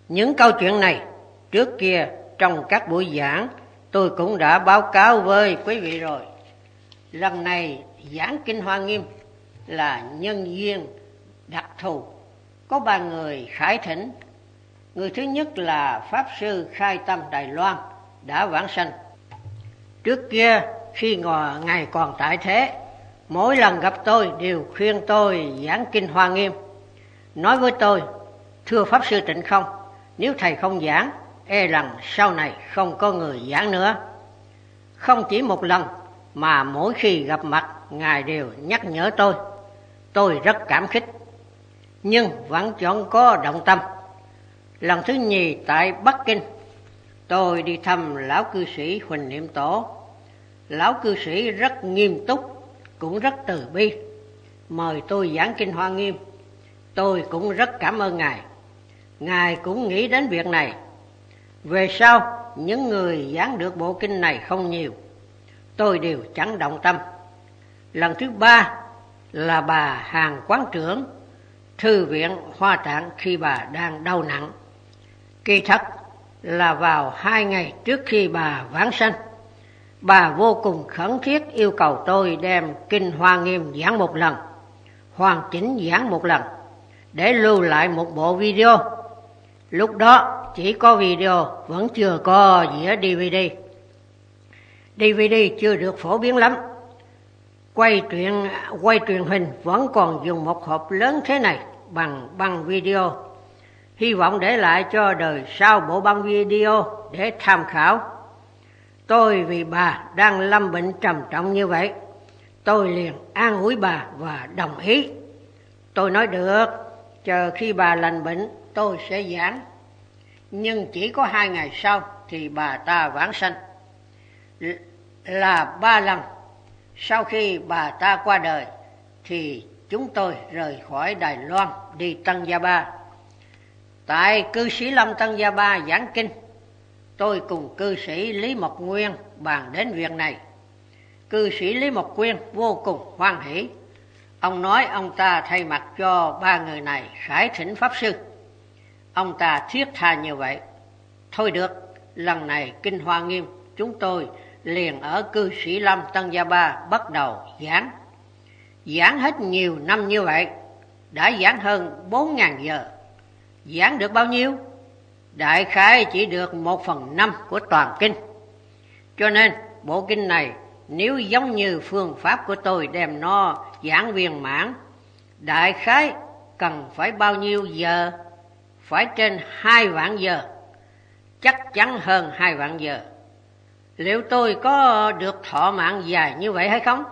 Những câu chuyện này trước kia trong các buổi giảng tôi cũng đã báo cáo với quý vị rồi. Lần này giảng Kinh Hoa Nghiêm là nhân duyên đặc thù, có 3 người khải thỉnh. Người thứ nhất là Pháp Sư Khai Tâm Đài Loan đã vãng sanh. Trước kia khi Ngài còn tại thế, mỗi lần gặp tôi đều khuyên tôi giảng Kinh Hoa Nghiêm, nói với tôi: thưa Pháp Sư Trịnh Không, nếu thầy không giảng, e rằng sau này không có người giảng nữa. Không chỉ một lần mà mỗi khi gặp mặt Ngài đều nhắc nhở tôi rất cảm kích, nhưng vẫn chẳng có động tâm. Lần thứ nhì tại Bắc Kinh, tôi đi thăm lão cư sĩ Huỳnh Niệm Tổ. Lão cư sĩ rất nghiêm túc, cũng rất từ bi, mời tôi giảng Kinh Hoa Nghiêm. Tôi cũng rất cảm ơn Ngài. Ngài cũng nghĩ đến việc này. Về sau, những người giảng được bộ kinh này không nhiều, tôi đều chẳng động tâm. Lần thứ 3 là bà Hàn Quán Trưởng, Thư viện Hoa Tạng khi bà đang đau nặng. Kỳ thật là vào 2 ngày trước khi bà vãng sanh, bà vô cùng khẩn thiết yêu cầu tôi đem Kinh Hoa Nghiêm giảng một lần, hoàn chỉnh giảng một lần, để lưu lại một bộ video. Lúc đó chỉ có video, vẫn chưa có đĩa DVD. DVD chưa được phổ biến lắm. Quay truyền hình vẫn còn dùng một hộp lớn thế này bằng băng video. Hy vọng để lại cho đời sau bộ băng video để tham khảo. Tôi vì bà đang lâm bệnh trầm trọng như vậy, tôi liền an ủi bà và đồng ý. Tôi nói được, chờ khi bà lành bệnh tôi sẽ giảng. Nhưng chỉ có 2 ngày sau thì bà ta vãng sanh. Là 3 lần sau khi bà ta qua đời thì chúng tôi rời khỏi Đài Loan đi Tân Gia Ba. Tại cư sĩ Lâm Tân Gia Ba giảng kinh, tôi cùng cư sĩ Lý Mộc Nguyên bàn đến việc này. Cư sĩ Lý Mộc Nguyên vô cùng hoan hỷ. Ông nói ông ta thay mặt cho 3 người này khải thỉnh Pháp Sư. Ông ta thiết tha như vậy. Thôi được, lần này Kinh Hoa Nghiêm chúng tôi liền ở cư sĩ Lâm Tân Gia Ba bắt đầu giảng. Giảng hết nhiều năm như vậy, đã giảng hơn 4.000 giờ. Giảng được bao nhiêu? Đại khái chỉ được 1/5 của toàn kinh. Cho nên bộ kinh này nếu giống như phương pháp của tôi đem nó giảng viên mãn, đại khái cần phải bao nhiêu giờ? Phải trên 2 vạn giờ, chắc chắn hơn 2 vạn giờ. Liệu tôi có được thọ mạng dài như vậy hay không?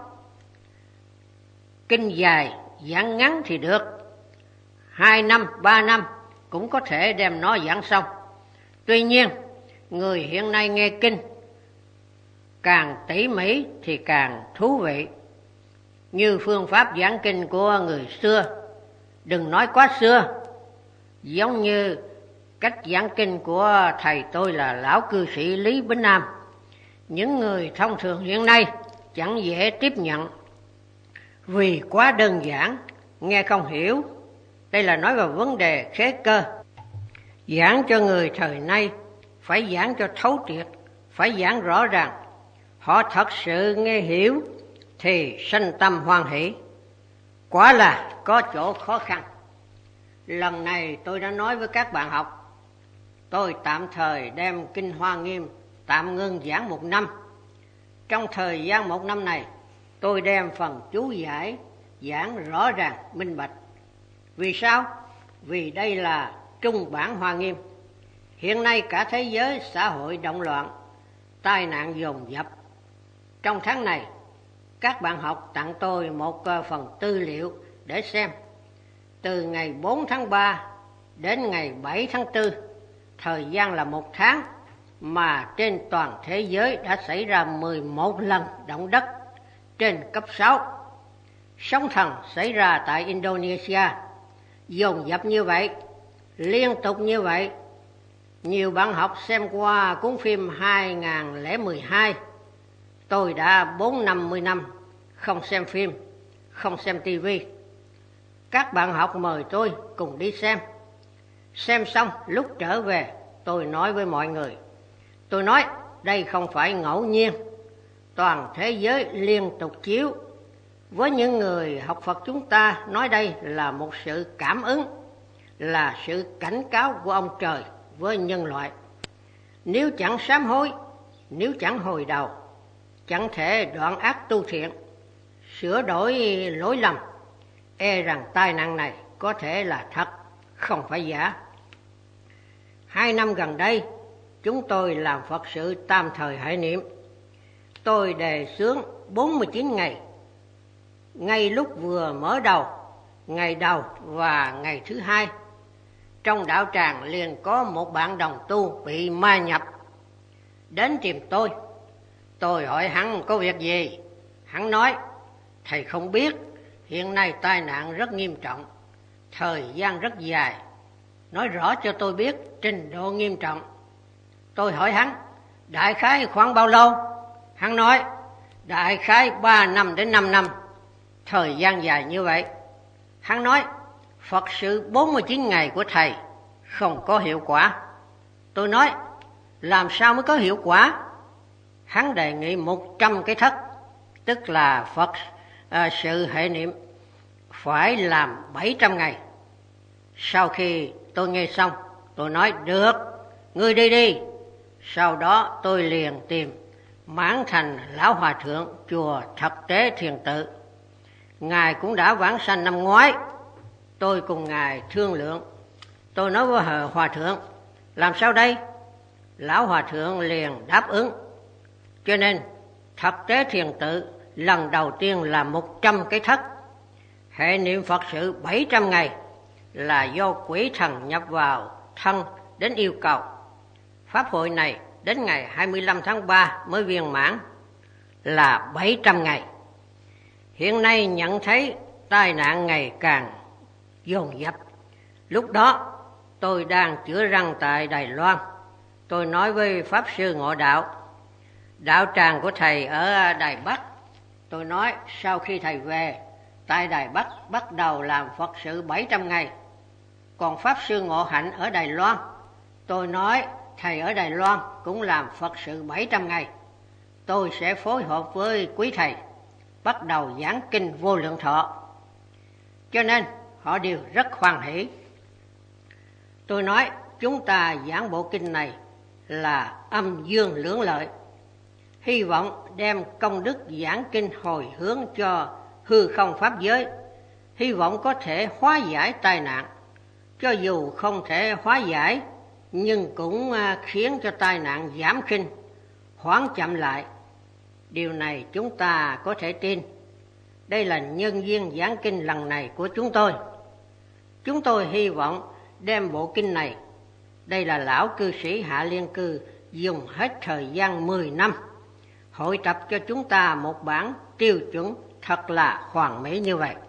Kinh dài, giảng ngắn thì được, 2 năm, 3 năm cũng có thể đem nó giảng xong. Tuy nhiên, người hiện nay nghe kinh càng tỉ mỉ thì càng thú vị. Như phương pháp giảng kinh của người xưa, đừng nói quá xưa, giống như cách giảng kinh của thầy tôi là lão cư sĩ Lý Bính Nam, những người thông thường hiện nay chẳng dễ tiếp nhận vì quá đơn giản, nghe không hiểu. Đây là nói về vấn đề khế cơ. Giảng cho người thời nay phải giảng cho thấu triệt, phải giảng rõ ràng. Họ thật sự nghe hiểu thì sanh tâm hoan hỷ. Quả là có chỗ khó khăn. Lần này tôi đã nói với các bạn học, tôi tạm thời đem Kinh Hoa Nghiêm tạm ngưng giảng 1 năm. Trong thời gian 1 năm này, tôi đem phần chú giải giảng rõ ràng, minh bạch. Vì sao? Vì đây là trung bản Hoa Nghiêm. Hiện nay cả thế giới xã hội động loạn, tai nạn dồn dập. Trong tháng này, các bạn học tặng tôi một phần tư liệu để xem. Từ ngày 4 tháng 3 đến ngày 7 tháng 4, thời gian là 1 tháng, mà trên toàn thế giới đã xảy ra 11 lần động đất trên cấp 6. Sóng thần xảy ra tại Indonesia, dồn dập như vậy, liên tục như vậy. Nhiều bạn học xem qua cuốn phim 2012. Tôi đã 40-50 năm không xem phim, không xem tivi. Các bạn học mời tôi cùng đi xem. Xem xong lúc trở về, tôi nói với mọi người. Tôi nói đây không phải ngẫu nhiên. Toàn thế giới liên tục chiếu. Với những người học Phật chúng ta nói đây là một sự cảm ứng, là sự cảnh cáo của ông trời với nhân loại. Nếu chẳng sám hối, nếu chẳng hồi đầu, chẳng thể đoạn ác tu thiện, sửa đổi lỗi lầm, e rằng tai nạn này có thể là thật, không phải giả. 2 năm gần đây, chúng tôi làm Phật sự tam thời hải niệm. Tôi đề xướng 49 ngày. Ngay lúc vừa mở đầu, ngày đầu và ngày thứ hai, trong đạo tràng liền có một bạn đồng tu bị ma nhập. Đến tìm tôi. Tôi hỏi hắn có việc gì. Hắn nói, thầy không biết, hiện nay tai nạn rất nghiêm trọng, thời gian rất dài. Nói rõ cho tôi biết trình độ nghiêm trọng. Tôi hỏi hắn, đại khái khoảng bao lâu? Hắn nói, đại khái 3 năm đến 5 năm, thời gian dài như vậy. Hắn nói, Phật sự 49 ngày của thầy không có hiệu quả. Tôi nói, làm sao mới có hiệu quả? Hắn đề nghị 100 cái thất, tức là Phật sự hệ niệm, phải làm 700 ngày. Sau khi tôi nghe xong, tôi nói, được, ngươi đi đi. Sau đó tôi liền tìm Mãn Thành Lão Hòa Thượng chùa Thật Tế Thiền Tự. Ngài cũng đã vãng sanh năm ngoái. Tôi cùng Ngài thương lượng. Tôi nói với Hòa Thượng, làm sao đây? Lão Hòa Thượng liền đáp ứng. Cho nên Thật Tế Thiền Tự lần đầu tiên là 100 cái thất. Hệ niệm Phật sự 700 ngày là do quỷ thần nhập vào thân đến yêu cầu. Pháp hội này đến ngày 25 tháng 3 mới viên mãn, là 700 ngày. Hiện nay nhận thấy tai nạn ngày càng dồn dập. Lúc đó tôi đang chữa răng tại Đài Loan. Tôi nói với Pháp Sư Ngộ Đạo, đạo tràng của thầy ở Đài Bắc. Tôi nói sau khi thầy về, tại Đài Bắc bắt đầu làm Phật sự 700 ngày. Còn Pháp Sư Ngộ Hạnh ở Đài Loan, tôi nói thầy ở Đài Loan cũng làm Phật sự 700 ngày. Tôi sẽ phối hợp với quý thầy, bắt đầu giảng kinh Vô Lượng Thọ. Cho nên họ đều rất hoan hỷ. Tôi nói chúng ta giảng bộ kinh này là âm dương lưỡng lợi. Hy vọng đem công đức giảng kinh hồi hướng cho hư không pháp giới. Hy vọng có thể hóa giải tai nạn. Cho dù không thể hóa giải, nhưng cũng khiến cho tai nạn giảm khinh, hoãn chậm lại. Điều này chúng ta có thể tin. Đây là nhân duyên giảng kinh lần này của chúng tôi. Chúng tôi hy vọng đem bộ kinh này, đây là lão cư sĩ Hạ Liên Cư dùng hết thời gian 10 năm, hội tập cho chúng ta một bản tiêu chuẩn thật là hoàn mỹ như vậy.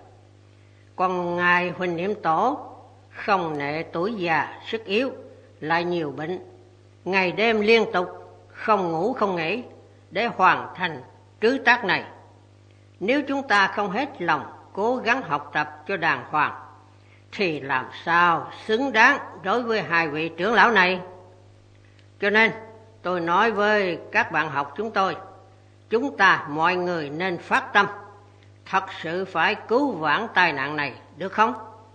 Còn Ngài Huỳnh Niệm Tổ không nệ tuổi già sức yếu, lại nhiều bệnh, ngày đêm liên tục không ngủ không nghỉ để hoàn thành trứ tác này. Nếu chúng ta không hết lòng cố gắng học tập cho đàng hoàng, thì làm sao xứng đáng đối với hai vị trưởng lão này? Cho nên tôi nói với các bạn học chúng ta mọi người nên phát tâm, thật sự phải cứu vãn tai nạn này, được không?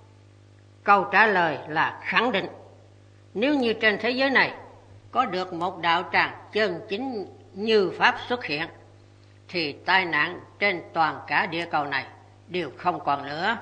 Câu trả lời là khẳng định. Nếu như trên thế giới này có được một đạo tràng chân chính như Pháp xuất hiện, thì tai nạn trên toàn cả địa cầu này đều không còn nữa.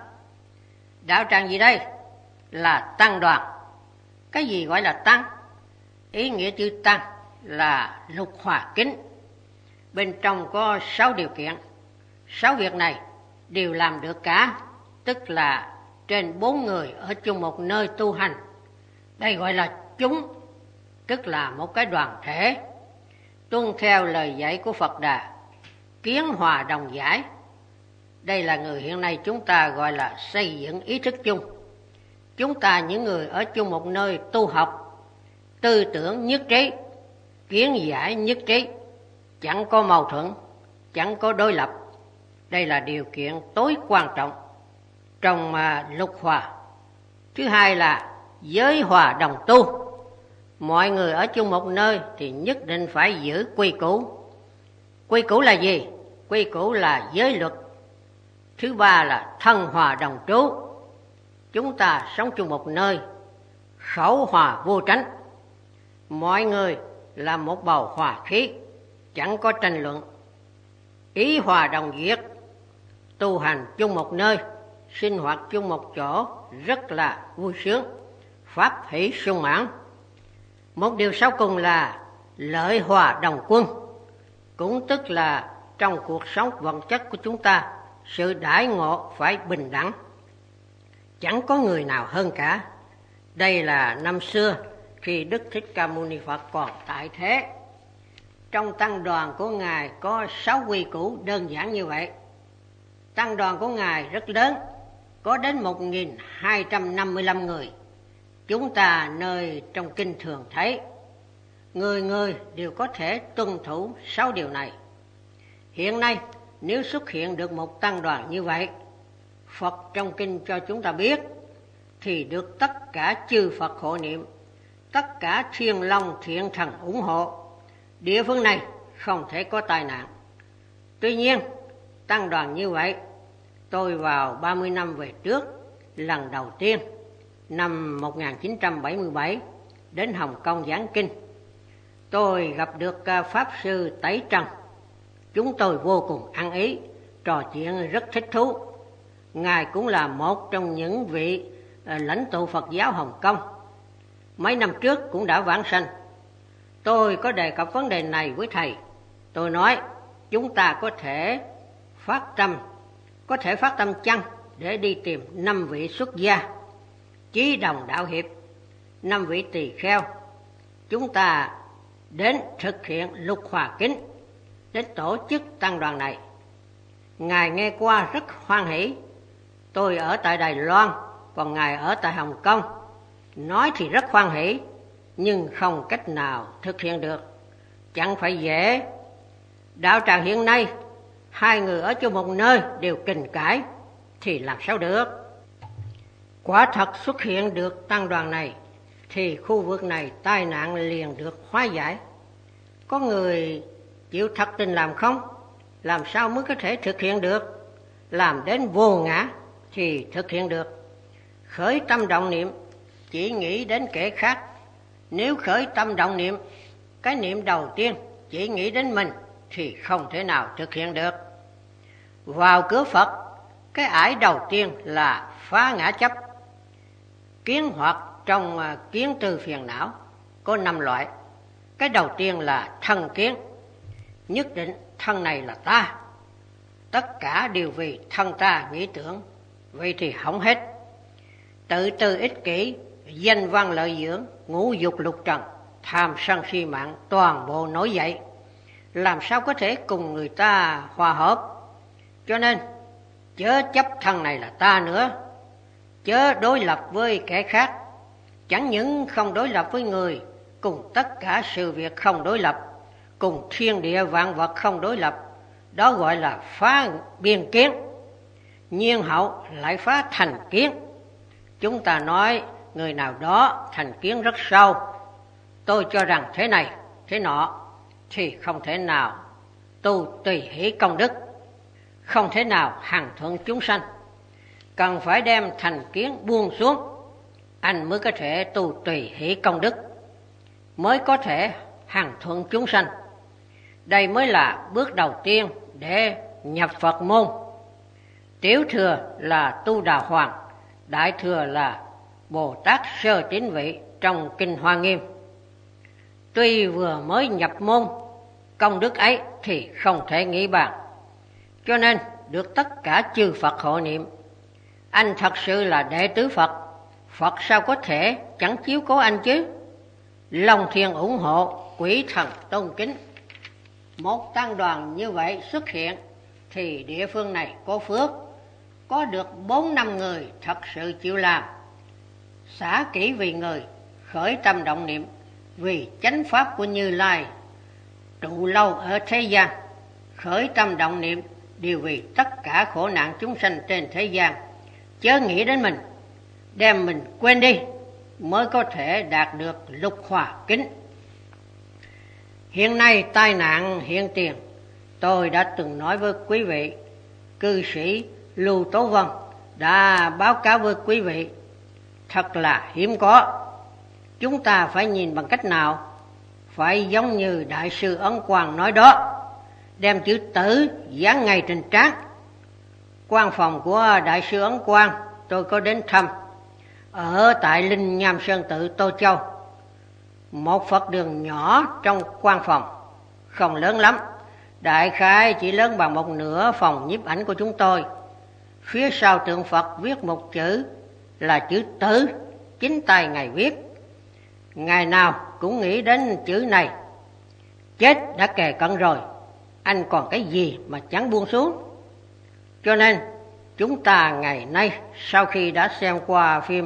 Đạo tràng gì đây? Là tăng đoàn. Cái gì gọi là tăng? Ý nghĩa chữ tăng là lục hòa kính. Bên trong có 6 điều kiện. 6 việc này đều làm được cả, tức là trên 4 người ở chung một nơi tu hành. Đây gọi là chúng, tức là một cái đoàn thể, tuân theo lời dạy của Phật Đà, kiến hòa đồng giải. Đây là người hiện nay chúng ta gọi là xây dựng ý thức chung. Chúng ta những người ở chung một nơi tu học, tư tưởng nhất trí, kiến giải nhất trí, chẳng có mâu thuẫn, chẳng có đối lập. Đây là điều kiện tối quan trọng trong lục hòa. Thứ hai là giới hòa đồng tu. Mọi người ở chung một nơi thì nhất định phải giữ quy củ. Quy củ là gì? Quy củ là giới luật. Thứ ba là thân hòa đồng trú. Chúng ta sống chung một nơi, khẩu hòa vô tránh. Mọi người là một bầu hòa khí, chẳng có tranh luận. Ý hòa đồng diệt, tu hành chung một nơi, sinh hoạt chung một chỗ, rất là vui sướng, pháp hỷ sung mãn. Một điều sau cùng là lợi hòa đồng quân, cũng tức là trong cuộc sống vật chất của chúng ta, sự đãi ngộ phải bình đẳng, chẳng có người nào hơn cả. Đây là năm xưa khi Đức Thích Ca Mâu Ni Phật còn tại thế. Trong tăng đoàn của Ngài có 6 quy củ đơn giản như vậy. Tăng đoàn của Ngài rất lớn, có đến 1.255 người. Chúng ta nơi trong kinh thường thấy, người người đều có thể tuân thủ 6 điều này. Hiện nay, nếu xuất hiện được một tăng đoàn như vậy, Phật trong kinh cho chúng ta biết, thì được tất cả chư Phật hộ niệm, tất cả thiên long thiện thần ủng hộ. Địa phương này không thể có tai nạn. Tuy nhiên, tăng đoàn như vậy, tôi vào 30 năm về trước, lần đầu tiên, năm 1977, đến Hồng Kông giảng kinh. Tôi gặp được Pháp Sư Tẩy Trần. Chúng tôi vô cùng ăn ý, trò chuyện rất thích thú. Ngài cũng là một trong những vị lãnh tụ Phật giáo Hồng Kông. Mấy năm trước cũng đã vãng sanh. Tôi có đề cập vấn đề này với thầy. Tôi nói chúng ta có thể phát tâm chăng để đi tìm 5 vị xuất gia, chí đồng đạo hiệp, 5 vị tỳ kheo. Chúng ta đến thực hiện lục hòa kính, đến tổ chức tăng đoàn này. Ngài nghe qua rất hoan hỷ. Tôi ở tại Đài Loan, còn Ngài ở tại Hồng Kông. Nói thì rất hoan hỷ, nhưng không cách nào thực hiện được. Chẳng phải dễ. Đạo tràng hiện nay, 2 người ở chung một nơi đều kình cãi, thì làm sao được? Quả thật xuất hiện được tăng đoàn này, thì khu vực này tai nạn liền được hóa giải. Có người chịu thật tình làm không? Làm sao mới có thể thực hiện được? Làm đến vô ngã thì thực hiện được. Khởi tâm động niệm chỉ nghĩ đến kẻ khác. Nếu khởi tâm động niệm, cái niệm đầu tiên chỉ nghĩ đến mình thì không thể nào thực hiện được. Vào cửa Phật, cái ải đầu tiên là phá ngã chấp. Kiến hoặc trong kiến tư phiền não có 5 loại. Cái đầu tiên là thân kiến. Nhất định thân này là ta. Tất cả đều vì thân ta nghĩ tưởng, vậy thì hỏng hết. Tự tư ích kỷ, danh văn lợi dưỡng, ngũ dục lục trần, tham sân si mạng toàn bộ nổi dậy. Làm sao có thể cùng người ta hòa hợp? Cho nên chớ chấp thân này là ta nữa, chớ đối lập với kẻ khác. Chẳng những không đối lập với người, cùng tất cả sự việc không đối lập, cùng thiên địa vạn vật không đối lập. Đó gọi là phá biên kiến. Nhiên hậu lại phá thành kiến. Chúng ta nói người nào đó thành kiến rất sâu, tôi cho rằng thế này, thế nọ, thì không thể nào tu tùy hỷ công đức, không thể nào hằng thuận chúng sanh. Cần phải đem thành kiến buông xuống, anh mới có thể tu tùy hỷ công đức, mới có thể hằng thuận chúng sanh. Đây mới là bước đầu tiên để nhập Phật môn. Tiểu thừa là Tu Đà Hoàng, đại thừa là Bồ Tát Sơ Tín Vị trong Kinh Hoa Nghiêm. Tuy vừa mới nhập môn, công đức ấy thì không thể nghĩ bàn. Cho nên được tất cả chư Phật hộ niệm. Anh thật sự là đệ tử Phật, Phật sao có thể chẳng chiếu cố anh chứ? Long thiên ủng hộ, quỷ thần tôn kính. Một tăng đoàn như vậy xuất hiện thì địa phương này có phước, có được 4-5 người thật sự chịu làm, xả kỹ vì người, khởi tâm động niệm vì chánh pháp của Như Lai, trụ lâu ở thế gian, khởi tâm động niệm đều vì tất cả khổ nạn chúng sanh trên thế gian. Chớ nghĩ đến mình, đem mình quên đi, mới có thể đạt được lục hòa kính. Hiện nay tai nạn hiện tiền, tôi đã từng nói với quý vị, cư sĩ Lưu Tố Vân đã báo cáo với quý vị, thật là hiếm có. Chúng ta phải nhìn bằng cách nào? Phải giống như Đại sư Ấn Quang nói đó, đem chữ tử dán ngay trên trán. Quan phòng của Đại sư Ấn Quang tôi có đến thăm, ở tại Linh Nham Sơn Tự Tô Châu. Một Phật đường nhỏ trong quan phòng, không lớn lắm, đại khái chỉ lớn bằng một nửa phòng nhiếp ảnh của chúng tôi. Phía sau tượng Phật viết một chữ là chữ tử, chính tay Ngài viết. Ngày nào cũng nghĩ đến chữ này. Chết đã kề cận rồi, anh còn cái gì mà chẳng buông xuống. Cho nên chúng ta ngày nay, sau khi đã xem qua phim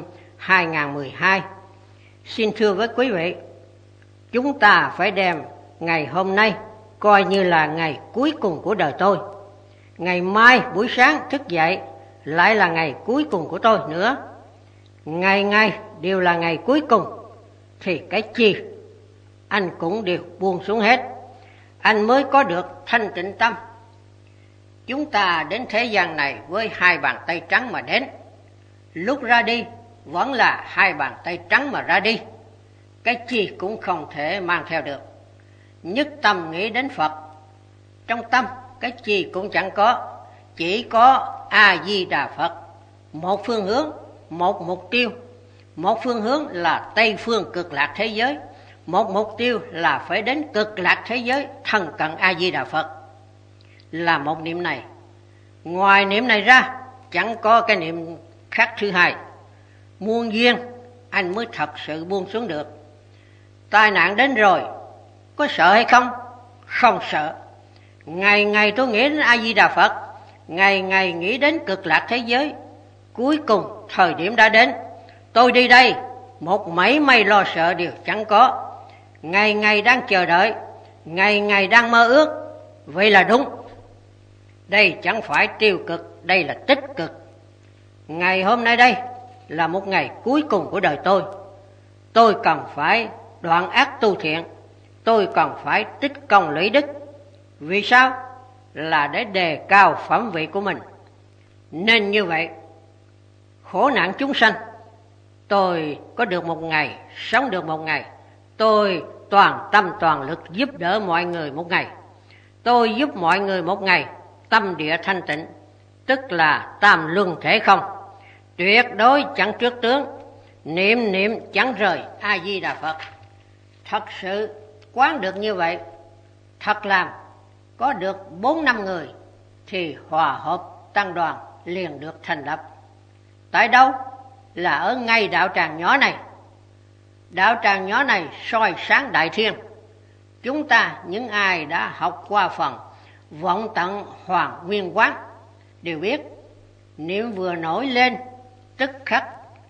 2012, xin thưa với quý vị, chúng ta phải đem ngày hôm nay coi như là ngày cuối cùng của đời tôi. Ngày mai buổi sáng thức dậy lại là ngày cuối cùng của tôi nữa. Ngày ngày đều là ngày cuối cùng, thì cái chi anh cũng đều buông xuống hết, anh mới có được thanh tịnh tâm. Chúng ta đến thế gian này với hai bàn tay trắng mà đến, lúc ra đi vẫn là hai bàn tay trắng mà ra đi, cái chi cũng không thể mang theo được. Nhất tâm nghĩ đến Phật, trong tâm cái chi cũng chẳng có, chỉ có A Di Đà Phật. Một phương hướng, một mục tiêu. Một phương hướng là Tây phương cực lạc thế giới, một mục tiêu là phải đến cực lạc thế giới thân cận A Di Đà Phật. Là một niệm này, ngoài niệm này ra chẳng có cái niệm khác thứ hai. Muôn duyên anh mới thật sự buông xuống được. Tai nạn đến rồi, có sợ hay không? Không sợ. Ngày ngày tôi nghĩ đến A Di Đà Phật, ngày ngày nghĩ đến cực lạc thế giới. Cuối cùng thời điểm đã đến, tôi đi đây, một mảy may lo sợ đều chẳng có. Ngày ngày đang chờ đợi, ngày ngày đang mơ ước. Vậy là đúng. Đây chẳng phải tiêu cực, đây là tích cực. Ngày hôm nay đây là một ngày cuối cùng của đời tôi. Tôi cần phải đoạn ác tu thiện, tôi cần phải tích công lũy đức. Vì sao? Là để đề cao phẩm vị của mình. Nên như vậy, khổ nạn chúng sanh, tôi có được một ngày, sống được một ngày, tôi toàn tâm toàn lực giúp đỡ mọi người một ngày. Tôi giúp mọi người một ngày, tâm địa thanh tịnh, tức là tam luân thể không. Tuyệt đối chẳng trước tướng, niệm niệm chẳng rời A Di Đà Phật. Thật sự quán được như vậy, thật làm có được 4-5 người thì hòa hợp tăng đoàn liền được thành lập. Tại đâu? Là ở ngay đạo tràng nhỏ này. Đạo tràng nhỏ này soi sáng đại thiên. Chúng ta những ai đã học qua phần vọng tận Hoàng Nguyên Quán đều biết, niệm vừa nổi lên tức khắc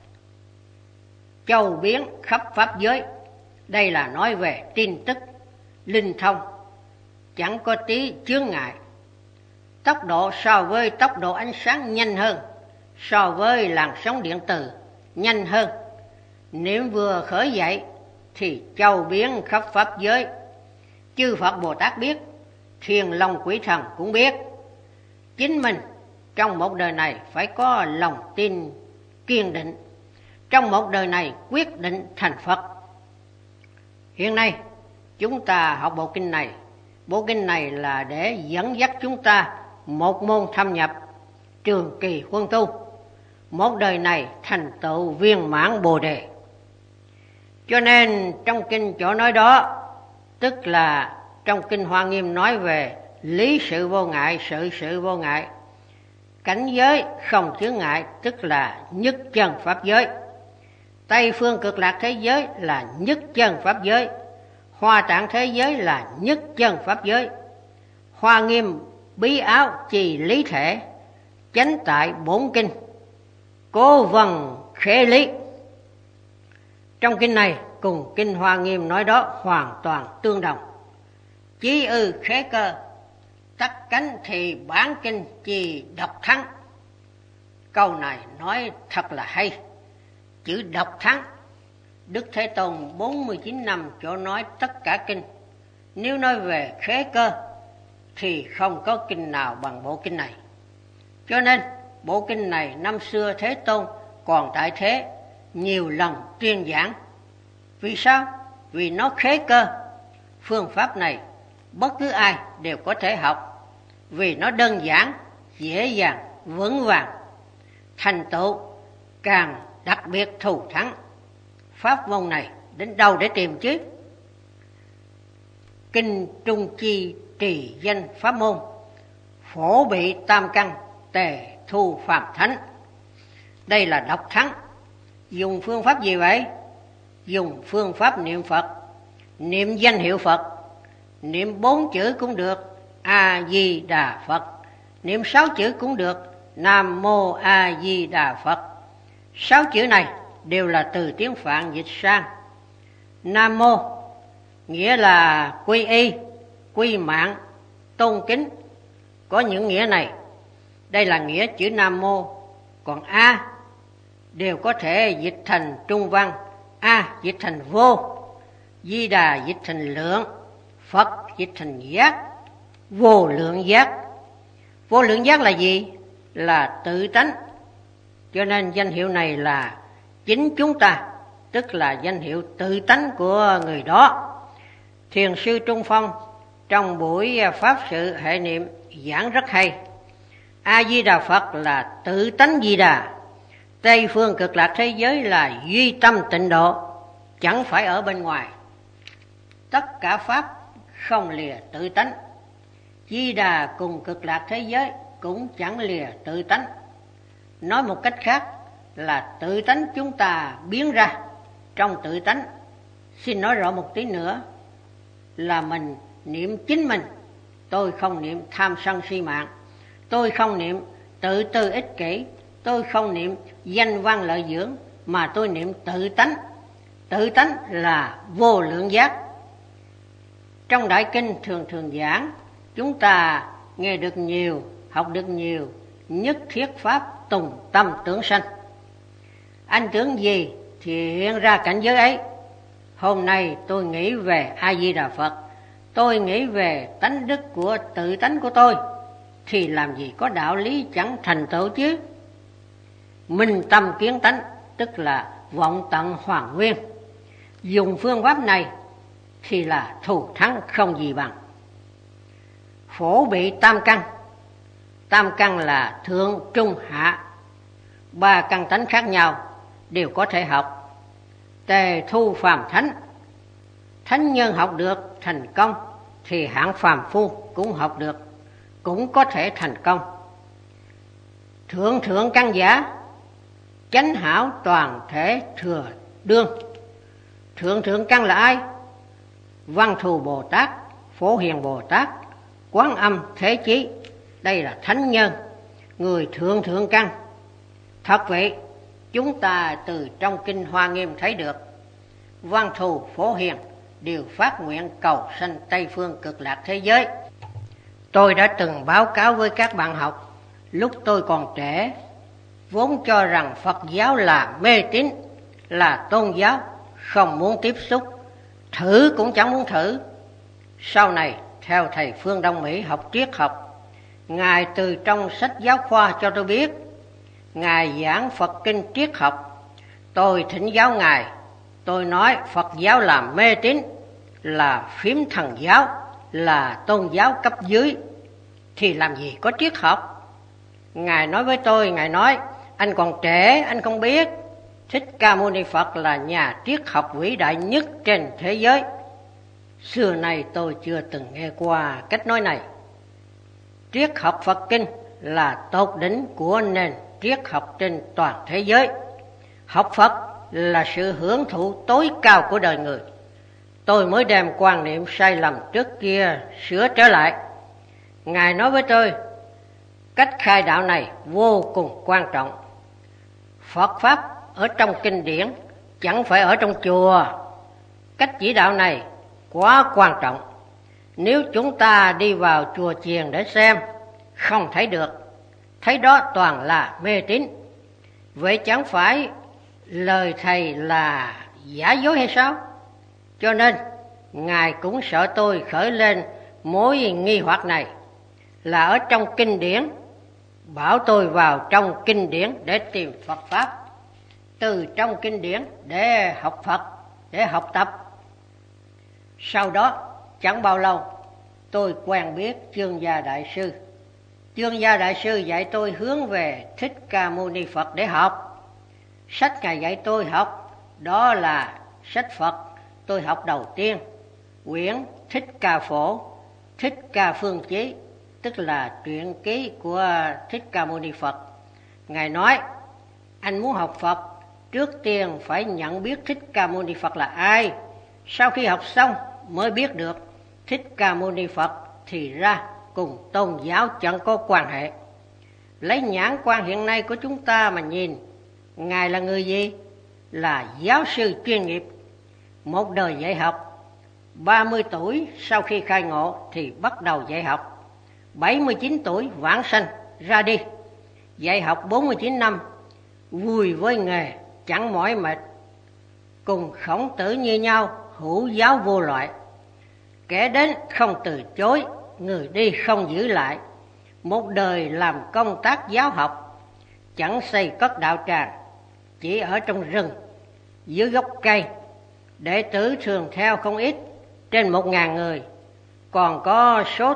châu biến khắp pháp giới. Đây là nói về tin tức linh thông, chẳng có tí chướng ngại. Tốc độ so với tốc độ ánh sáng nhanh hơn, so với làn sóng điện từ nhanh hơn. Niệm vừa khởi dậy thì châu biến khắp pháp giới. Chư Phật Bồ Tát biết, Thiên Long Quỷ Thần cũng biết. Chính mình trong một đời này phải có lòng tin kiên định, trong một đời này quyết định thành Phật. Hiện nay chúng ta học bộ kinh này. Bộ kinh này là để dẫn dắt chúng ta một môn thâm nhập, trường kỳ huân tu, một đời này thành tựu viên mãn Bồ Đề. Cho nên trong kinh chỗ nói đó, tức là trong kinh Hoa Nghiêm nói về lý sự vô ngại, sự sự vô ngại. Cảnh giới không chướng ngại, tức là nhất chân pháp giới. Tây phương cực lạc thế giới là nhất chân pháp giới. Hoa Tạng thế giới là nhất chân pháp giới. Hoa Nghiêm bí áo trì lý thể, chánh tại bổn kinh, cố vần khế lý. Trong kinh này cùng kinh Hoa Nghiêm nói đó hoàn toàn tương đồng. Chí ư khế cơ, tắc cánh thì bản kinh chi độc thắng. Câu này nói thật là hay. Chữ độc thắng Đức Thế Tôn 49 năm chỗ nói tất cả kinh. Nếu nói về khế cơ thì không có kinh nào bằng bộ kinh này. Cho nên bộ kinh này năm xưa Thế Tôn còn tại thế nhiều lần tuyên giảng. Vì sao? Vì nó khế cơ. Phương pháp này bất cứ ai đều có thể học, vì nó đơn giản, dễ dàng, vững vàng. Thành tựu càng đặc biệt thù thắng. Pháp môn này đến đâu để tìm chứ? Kinh Trung Chi trì danh pháp môn, phổ bị tam căn, tề thu phàm thánh. Đây là độc thắng. Dùng phương pháp gì vậy? Dùng phương pháp niệm Phật, niệm danh hiệu Phật. Niệm 4 chữ cũng được, A Di Đà Phật. Niệm 6 chữ cũng được, Nam Mô A Di Đà Phật. 6 chữ này đều là từ tiếng Phạn dịch sang. Nam Mô nghĩa là quy y, quy mạng, tôn kính. Có những nghĩa này. Đây là nghĩa chữ Nam Mô. Còn A đều có thể dịch thành trung văn. A dịch thành vô, Di Đà dịch thành lượng, Phật dịch thành giác, vô lượng giác. Vô lượng giác là gì? Là tự tánh. Cho nên danh hiệu này là chính chúng ta, tức là danh hiệu tự tánh của người đó. Thiền sư Trung Phong trong buổi pháp sự hệ niệm giảng rất hay. A Di Đà Phật là tự tánh Di Đà. Tây phương cực lạc thế giới là duy tâm tịnh độ, chẳng phải ở bên ngoài. Tất cả pháp không lìa tự tánh. Di Đà cùng cực lạc thế giới cũng chẳng lìa tự tánh. Nói một cách khác là tự tánh chúng ta biến ra trong tự tánh. Xin nói rõ một tí nữa là mình niệm chính mình. Tôi không niệm tham sân si mạng, tôi không niệm tự tư ích kỷ, tôi không niệm danh văn lợi dưỡng, mà tôi niệm tự tánh. Tự tánh là vô lượng giác. Trong Đại Kinh thường thường giảng, chúng ta nghe được nhiều, học được nhiều, nhất thiết pháp tùng tâm tưởng sanh. Anh tưởng gì thì hiện ra cảnh giới ấy. Hôm nay tôi nghĩ về A Di Đà Phật, tôi nghĩ về tánh đức của tự tánh của tôi, thì làm gì có đạo lý chẳng thành tựu chứ. Minh tâm kiến tánh, tức là vọng tận hoàn nguyên. Dùng phương pháp này thì là thù thắng không gì bằng. Phổ bị tam căn. Tam căn là thượng trung hạ, 3 căn tánh khác nhau đều có thể học. Tề thu phàm thánh. Thánh nhân học được thành công thì hạng phàm phu cũng học được, cũng có thể thành công. Thượng thượng căn giả. Chánh hảo toàn thể thừa đương. Thượng thượng căn là ai? Văn Thù Bồ Tát, Phổ Hiền Bồ Tát, Quán Âm Thế Chí. Đây là thánh nhân, người thượng thượng căn. Thật vậy, chúng ta từ trong Kinh Hoa Nghiêm thấy được Văn Thù, Phổ Hiền đều phát nguyện cầu sanh Tây phương cực lạc thế giới. Tôi đã từng báo cáo với các bạn học lúc tôi còn trẻ, vốn cho rằng Phật giáo là mê tín, là tôn giáo, không muốn tiếp xúc, thử cũng chẳng muốn thử. Sau này theo thầy Phương Đông Mỹ học triết học, Ngài từ trong sách giáo khoa cho tôi biết, Ngài giảng Phật kinh triết học. Tôi thỉnh giáo Ngài, tôi nói Phật giáo là mê tín, là phím thần giáo, là tôn giáo cấp dưới, thì làm gì có triết học. Ngài nói với tôi, Ngài nói, anh còn trẻ, anh không biết, Thích Ca Mâu Ni Phật là nhà triết học vĩ đại nhất trên thế giới. Xưa nay tôi chưa từng nghe qua cách nói này. Triết học Phật kinh là tột đỉnh của nền triết học trên toàn thế giới. Học Phật là sự hưởng thụ tối cao của đời người. Tôi mới đem quan niệm sai lầm trước kia sửa trở lại. Ngài nói với tôi, cách khai đạo này vô cùng quan trọng. Phật Pháp ở trong kinh điển, chẳng phải ở trong chùa. Cách chỉ đạo này quá quan trọng. Nếu chúng ta đi vào chùa chiền để xem, không thấy được, thấy đó toàn là mê tín. Vậy chẳng phải lời thầy là giả dối hay sao? Cho nên Ngài cũng sợ tôi khởi lên mối nghi hoặc này, là ở trong kinh điển, bảo tôi vào trong kinh điển để tìm Phật Pháp, từ trong kinh điển để học Phật, để học tập. Sau đó chẳng bao lâu tôi quen biết Chương Gia Đại Sư. Chương Gia Đại Sư dạy tôi hướng về Thích Ca Mâu Ni Phật để học. Sách Ngài dạy tôi học đó là sách Phật tôi học đầu tiên, quyển Thích Ca Phổ, Thích Ca Phương Chí, tức là truyện ký của Thích Ca Mâu Ni Phật. Ngài nói, anh muốn học Phật, trước tiên phải nhận biết Thích Ca Mâu Ni Phật là ai. Sau khi học xong mới biết được Thích Ca Mâu Ni Phật thì ra cùng tôn giáo chẳng có quan hệ. Lấy nhãn quan hiện nay của chúng ta mà nhìn, Ngài là người gì? Là giáo sư chuyên nghiệp, một đời dạy học. 30 tuổi sau khi khai ngộ thì bắt đầu dạy học. 79 tuổi vãng sanh ra đi. Dạy học 49 năm, vui với nghề, chẳng mỏi mệt. Cùng Khổng Tử như nhau, hữu giáo vô loại. Kẻ đến không từ chối, người đi không giữ lại. Một đời làm công tác giáo học, chẳng xây cất đạo tràng, chỉ ở trong rừng, dưới gốc cây. Đệ tử thường theo không ít, trên 1.000 người. Còn có số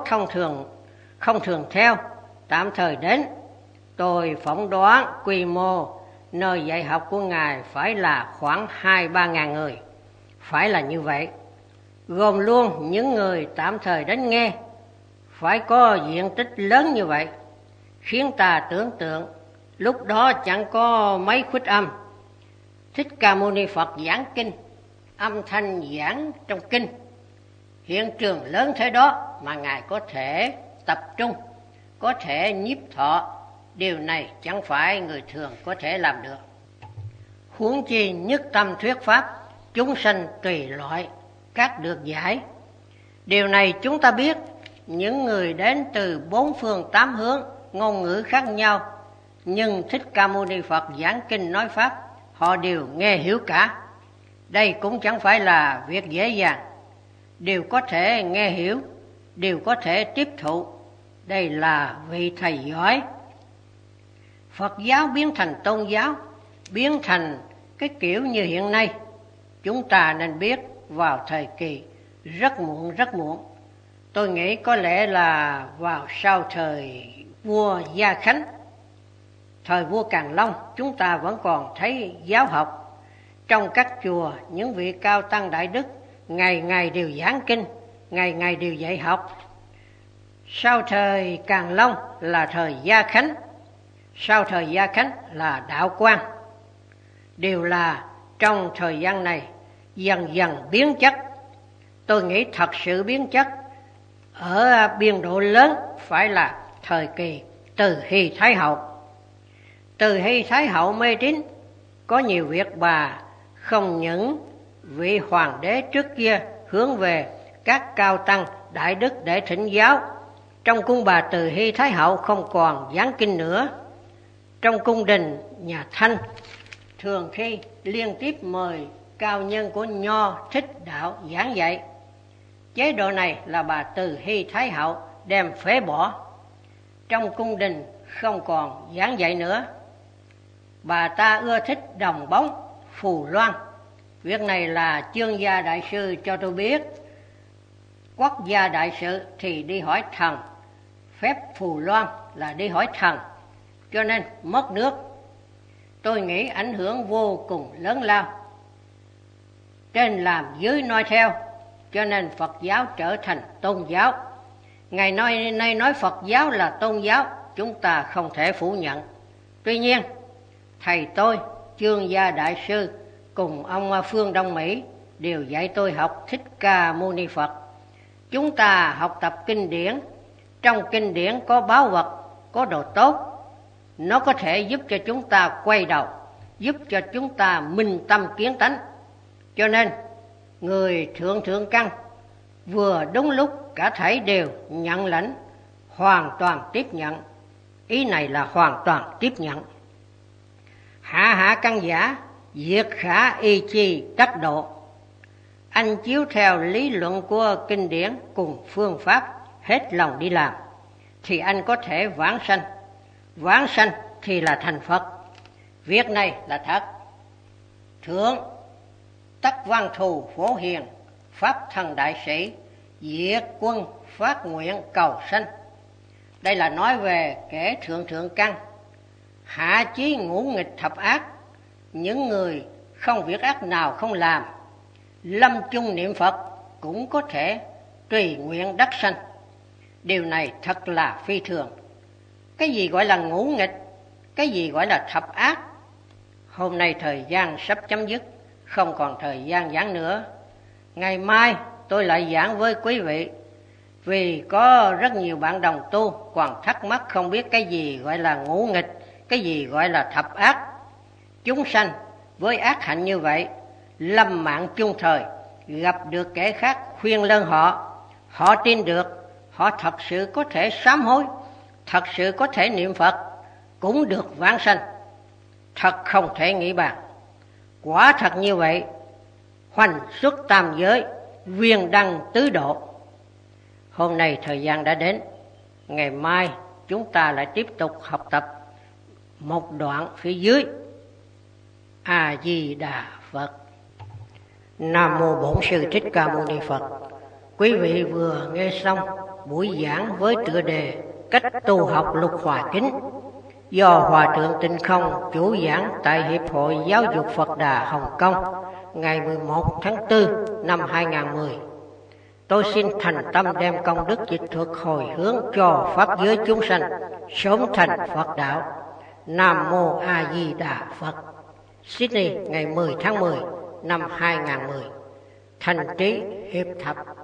không thường theo, tạm thời đến. Tôi phỏng đoán quy mô nơi dạy học của Ngài phải là khoảng 2-3 ngàn người. Phải là như vậy. Gồm luôn những người tạm thời đến nghe. Phải có diện tích lớn như vậy, khiến ta tưởng tượng lúc đó chẳng có mấy khuếch âm. Thích Ca Mâu Ni Phật giảng kinh, âm thanh giảng trong kinh, hiện trường lớn thế đó mà Ngài có thể tập trung, có thể nhiếp thọ, điều này chẳng phải người thường có thể làm được. Huống chi nhất tâm thuyết pháp, chúng sanh tùy loại, các được giải. Điều này chúng ta biết, những người đến từ 4 phương 8 hướng, ngôn ngữ khác nhau, nhưng Thích Ca Mâu Ni Phật giảng kinh nói pháp, họ đều nghe hiểu cả. Đây cũng chẳng phải là việc dễ dàng. Đều có thể nghe hiểu, đều có thể tiếp thụ. Đây là vị thầy giỏi. Phật giáo biến thành tôn giáo, biến thành cái kiểu như hiện nay, chúng ta nên biết vào thời kỳ rất muộn. Tôi nghĩ có lẽ là vào sau thời vua Gia Khánh, thời vua Càn Long, chúng ta vẫn còn thấy giáo học. Trong các chùa, những vị cao tăng đại đức ngày ngày đều giảng kinh, ngày ngày đều dạy học. Sau thời Càn Long là thời Gia Khánh, sau thời Gia Khánh là Đạo Quang. Đều là trong thời gian này dần dần biến chất. Tôi nghĩ thật sự biến chất ở biên độ lớn phải là thời kỳ Từ Hy Thái Hậu. Từ Hy Thái Hậu mê tín, có nhiều việc bà không những vị hoàng đế trước kia hướng về các cao tăng đại đức để thỉnh giáo. Trong cung bà Từ Hy Thái Hậu không còn giảng kinh nữa. Trong cung đình nhà Thanh, thường khi liên tiếp mời cao nhân của Nho Thích đạo giảng dạy. Chế độ này là bà Từ Hy Thái Hậu đem phế bỏ. Trong cung đình không còn giảng dạy nữa. Bà ta ưa thích đồng bóng, phù loan. Việc này là Chương Gia Đại Sư cho tôi biết. Quốc gia đại sự thì đi hỏi thần, phép phù loan là đi hỏi thần, cho nên mất nước. Tôi nghĩ ảnh hưởng vô cùng lớn lao. Trên làm dưới noi theo, cho nên Phật giáo trở thành tôn giáo. Ngày nay nói Phật giáo là tôn giáo, chúng ta không thể phủ nhận. Tuy nhiên, thầy tôi, Chương Gia Đại Sư, cùng ông Phương Đông Mỹ đều dạy tôi học Thích Ca Mâu Ni Phật. Chúng ta học tập kinh điển, trong kinh điển có báu vật, có đồ tốt. Nó có thể giúp cho chúng ta quay đầu, giúp cho chúng ta minh tâm kiến tánh. Cho nên, người thượng căn vừa đúng lúc cả thảy đều nhận lãnh, hoàn toàn tiếp nhận. Ý này là hoàn toàn tiếp nhận. Hạ căn giả Diệt khả y chi đắc độ. Anh chiếu theo lý luận của kinh điển cùng phương pháp hết lòng đi làm, thì anh có thể vãng sanh. Vãng sanh thì là thành Phật. Việc này là thật. Thượng tắc văn thù phổ hiền, pháp thần đại sĩ, diệt quân phát nguyện cầu sanh. Đây là nói về kẻ thượng căn, hạ chí ngũ nghịch thập ác, những người không việc ác nào không làm, lâm chung niệm Phật cũng có thể tùy nguyện đắc sanh. Điều này thật là phi thường. Cái gì gọi là ngũ nghịch, cái gì gọi là thập ác? Hôm nay thời gian sắp chấm dứt, không còn thời gian giảng nữa. Ngày mai tôi lại giảng với quý vị, vì có rất nhiều bạn đồng tu còn thắc mắc không biết cái gì gọi là ngũ nghịch, cái gì gọi là thập ác. Chúng sanh với ác hạnh như vậy, lâm mạng chung thời, gặp được kẻ khác khuyên lơn họ, họ tin được, họ thật sự có thể sám hối, thật sự có thể niệm Phật, cũng được vãng sanh. Thật không thể nghĩ bàn. Quả thật như vậy, hoành xuất tam giới, viên đăng tứ độ. Hôm nay thời gian đã đến, ngày mai chúng ta lại tiếp tục học tập một đoạn phía dưới. A Di Đà Phật. Nam mô Bổn Sư Thích Ca Mâu Ni Phật. Quý vị vừa nghe xong buổi giảng với tựa đề Cách tu học Lục Hòa Kính do Hòa thượng Tịnh Không chủ giảng tại Hiệp hội Giáo dục Phật Đà Hồng Kông ngày 11 tháng 4 năm 2010. Tôi xin thành tâm đem công đức dịch thuật hồi hướng cho pháp giới chúng sanh sớm thành Phật đạo. Nam mô A Di Đà Phật. Sydney ngày 10 tháng 10 năm 2010. Thành Trí Hiệp Thập.